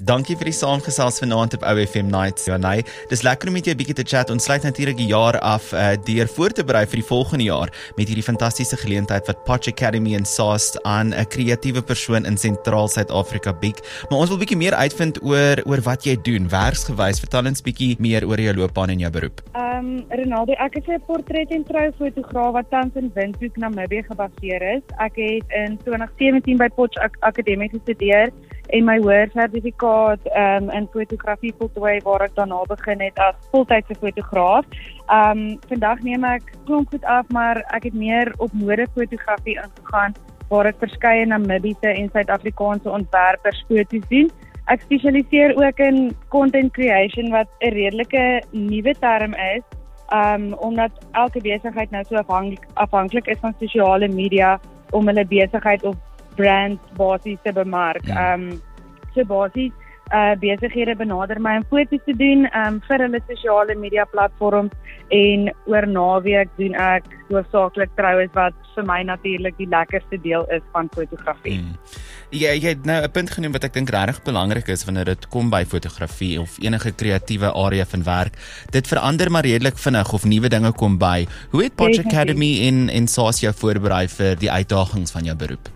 Dankie vir die saamgesels vanaand op OFM Nights. Janay, dis lekker om met jou 'n bietjie te chat. Ons sluit natuurlik die jaar af deur voor te berei vir die volgende jaar met hierdie fantastiese geleentheid wat Potch Academy in SAST aan 'n kreatiewe persoon in Sentraal Suid-Afrika bied. Maar ons wil bietjie meer uitvind oor wat jy doen, werksgewys. Vertel ons bietjie meer oor jou loopbaan en jou beroep. Ronaldo, ek is 'n portret- en troufotograaf wat tans in Windhoek, Namibië gebaseer is. Ek het in 2017 by Potch Academy gestudeer en my hoër sertifikaat in fotografie voltooi waar ek daarna begin het as voltydse fotograaf. Vandag neem ek klomp goed af, maar ek het meer op modefotografie ingegaan waar ek verskeie Namibiese en Suid-Afrikaanse ontwerpers foto's doen. Ek spesialiseer ook in content creation wat 'n redelike nuwe term is, omdat elke besigheid nou so afhanklik is van sosiale media om hulle besigheid of brand basis te bemark. So basis besighede benader my om foto's te doen vir hulle sosiale media platforms en oor naweek doen ek hoofsaaklik troues wat vir my natuurlik die lekkerste deel is van fotografie. Jy het nou 'n punt genoem wat ek dink regtig belangrik is wanneer dit kom by fotografie of enige kreatiewe area van werk. Dit verander maar redelik vinnig of nuwe dinge kom by. Hoe het Potch Academy en SAST jou voorberei vir die uitdagings van jou beroep?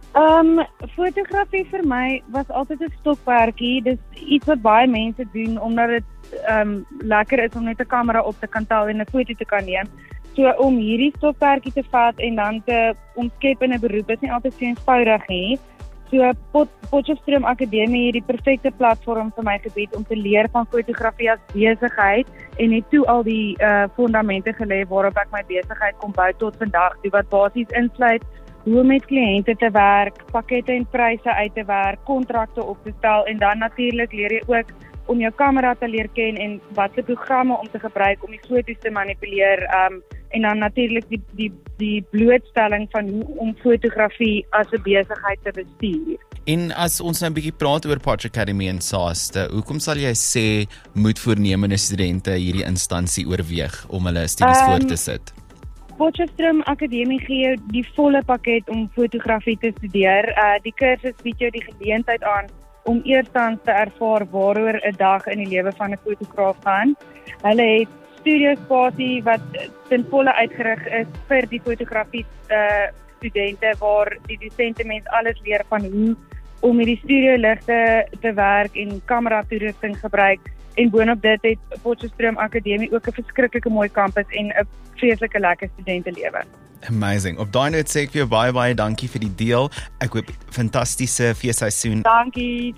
Fotografie vir my was altyd 'n stokperdjie. Dis iets wat baie mense doen omdat dit lekker is om net 'n kamera op te kan tel en 'n foto te kan neem. So om hierdie stokperdjie te vat en dan te omskep in 'n beroep is nie altyd so eenvoudig nie. So Potchefstroom Akademie het die perfekte platform vir my gebied om te leer van fotografie as besigheid en het toe al die fondamente gelê waarop ek my besigheid kon bou tot vandag, die wat basies insluit hoe om met kliënte te werk, pakkette en pryse uit te werk, kontrakte op te stel en dan natuurlik leer jy ook om jou kamera te leer ken en watse programme om te gebruik om die foto's te manipuleer en dan natuurlik die blootstelling van hoe om fotografie as 'n besigheid te bestuur. En as ons nou 'n bietjie praat oor Potch Academy en SAST, hoekom sal jy sê moet voornemende studente hierdie instansie oorweeg om hulle studies voort te sit? Potchefstroom Akademie gee jou die volle pakket om fotografie te studeer. Die kursus bied jou die geleentheid aan om eerstens te ervaar waaroor 'n dag in die lewe van 'n fotograaf gaan. Hulle het studiospasie wat ten volle uitgerig is vir die fotografie studente waar die dosente mens alles leer van hoe om met die studioligte te werk en kamera toerusting gebruik. En boonop dit het Potchefstroom Akademie ook 'n verskriklike mooi kampus en 'n vreeslike lekker studentelewe. Amazing. Op daai noot sê ek vir jou baie dankie vir die deel. Ek hoop fantastiese feesseisoen. Dankie.